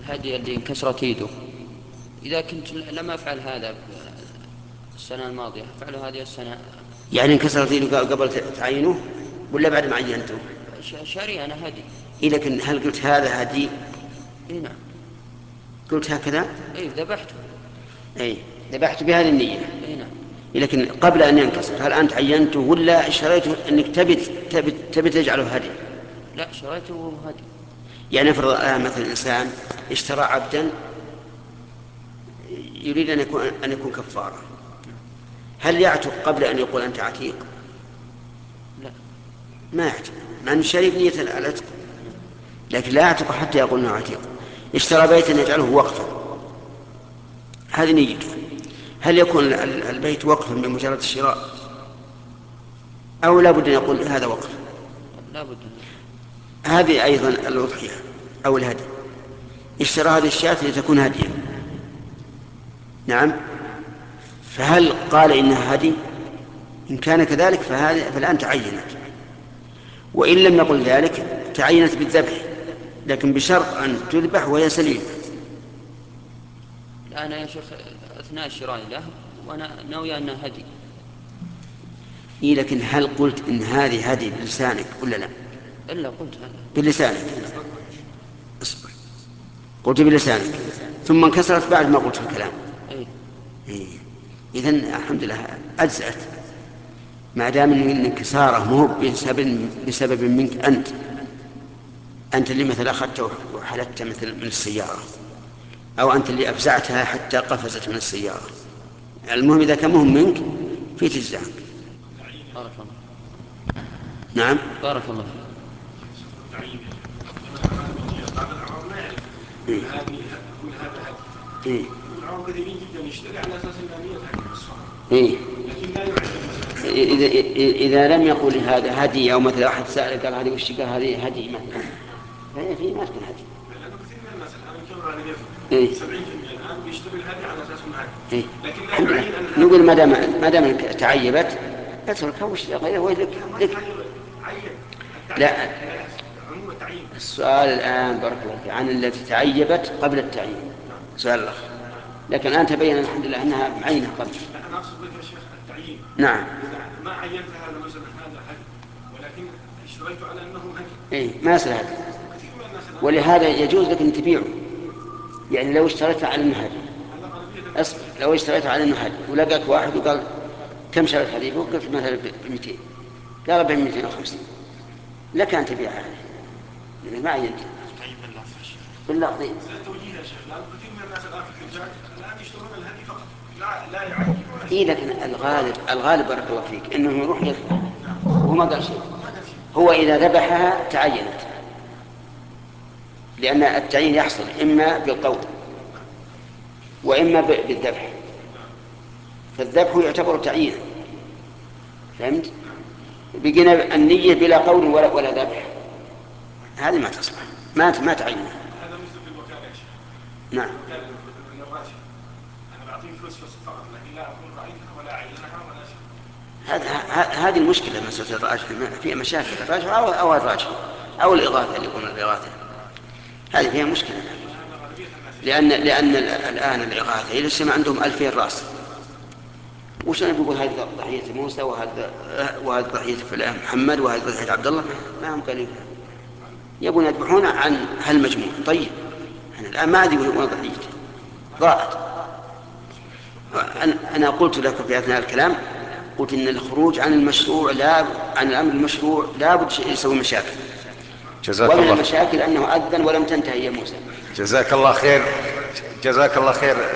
الهدي اللي انكسرت يده، إذا كنت لم أفعل هذا السنة الماضية أفعله هذه السنة. يعني انكسرت يده قبل تعينه ولا بعد ما عينته؟ شاري أنا هدي. إيه، لكن هل قلت هذا هدي؟ إيه نعم. قلت هكذا؟ إيه ذبحته. أي، ذبحت بهذه النية. إيه نعم. لكن قبل أن ينكسر هل أنت عينته ولا اشتريته أنك تبي تجعله هدي؟ لا شريته هدي. يعني افرض الآن مثلا إنسان اشترى عبدا يريد أن يكون كفارة، هل يعتق قبل أن يقول أنت عتيق؟ لا. ما يعتق، مع أن الشريك نية العتق، لكن لا يعتق حتى يقول أنه عتيق. اشترى بيتا يجعله وقفا، هذه نيته. هل يكون البيت وقفا بمجرد الشراء أو لا بد أن يقول هذا وقف؟ لا بد. هذه أيضا الأضحية أو الهدي، اشترى هذه الشاة لتكون هديا. نعم. فهل قال إنها هدي؟ إن كان كذلك فالآن تعينت، وإن لم يقل ذلك تعينت بالذبح، لكن بشرط أن تذبح وهي سليمة. لا أنا يا شيخ أثناء شرائي له وأنا ناوي أنها هدي. إيه، لكن هل قلت إن هذه هدي بلسانك ولا لا؟ إلا قلت هذا. بلسانك. اصبر. قلت بلسانك ثم انكسرت بعد ما قلت في الكلام. إيه. إيه. إذن الحمد لله أجزأت، ما دام إن انكساره مو بسبب منك أنت اللي مثل أخذته وحلت مثل من السيارة، أو أنت اللي أفزعتها حتى قفزت من السيارة. المهم إذا كان مهم منك في تجزع. بارك الله. نعم. بارك الله فيك. إيه. إيه. إيه. إذا لم يقل هذا هدي، أو مثلا أحد سأل قال هذه وش، قال هذه هدي مثلا، فهي في ما تكون هدي. لأنه كثير من الناس الآن الكاميرا اللي إيه. 70% الآن بيشتري الهدي على أساس إنه هدي، إيه. لكن لا الحمد لله. يعين أن نقول هذا ما دام إنك تعيبت اتركها وش غيره لك. عين لا، التعيين لا يحصل عموم التعيين. السؤال الآن بارك الله فيك عن التي تعيبت قبل التعيين، سؤال الأخ، لكن الآن تبين الحمد لله أنها معينة قبل. لا أنا أقصد بك يا شيخ التعيين. نعم. إذا ما عينت هذا مثلا هذا هدي ولكن اشتريت على أنه هدي، إيه، ما يصير هذا. كثير من الناس الآن ولهذا يجوز لك أن تبيعه، يعني لو اشتريته على أنه هدي. على غالبية الناس. أصبر، لو اشتريته على أنه هدي ولقاك واحد وقال كم شريت هذه، وقلت مثلا ب 200، قال ب 250، لك أن تبيعها عليه لأنه ما عينت تعيين باللفظ يا شيخ. باللفظ. لا توجيه يا شيخ، لأن كثير من الناس الآن في الحجاج الآن يشترون الهدي فقط، لا يعين ولا إيه، شيء. لكن الغالب بارك الله فيك انه يروح يذبح نعم. وهو ما قال شيء. ما قال شيء. هو اذا ذبحها تعينت، لان التعيين يحصل اما بالقول نعم. واما بالذبح، نعم. فالذبح يعتبر تعيينا. فهمت؟ نعم. بقينا النية بلا قول ولا ذبح، هذه ما تصلح، ما تعين. هذا مثل في الوكالة يا شيخ. نعم. الوكالة المفروض أنه الراشد أنا بعطيه فلوس فقط، لكن لا أكون رأيتها ولا أعينها ولا شيء. هذه المشكلة، مسألة الراجح فيها مشاكل، الراجح أو الراجح أو الإغاثة اللي يقوم بالإغاثة، هذه فيها مشكلة. هذا غالبية الناس يا شيخ. لأن الآن الإغاثة إذا سمع عندهم 2000 رأس، وش أنا بقول هذه ضحية موسى وهذه ضحية فلان محمد وهذه ضحية عبد الله، ما هم قالوا يبون يذبحون عن هالمجموع. طيب أنا الآن ما أدري وين ضحيتي، ضاعت. أنا قلت لك في أثناء الكلام، قلت إن الخروج عن المشروع عن الأمر المشروع لا بد يسوي مشاكل، جزاك ومن الله. المشاكل أنه أذن ولم تنتهي يا موسى. جزاك الله خير. جزاك الله خير.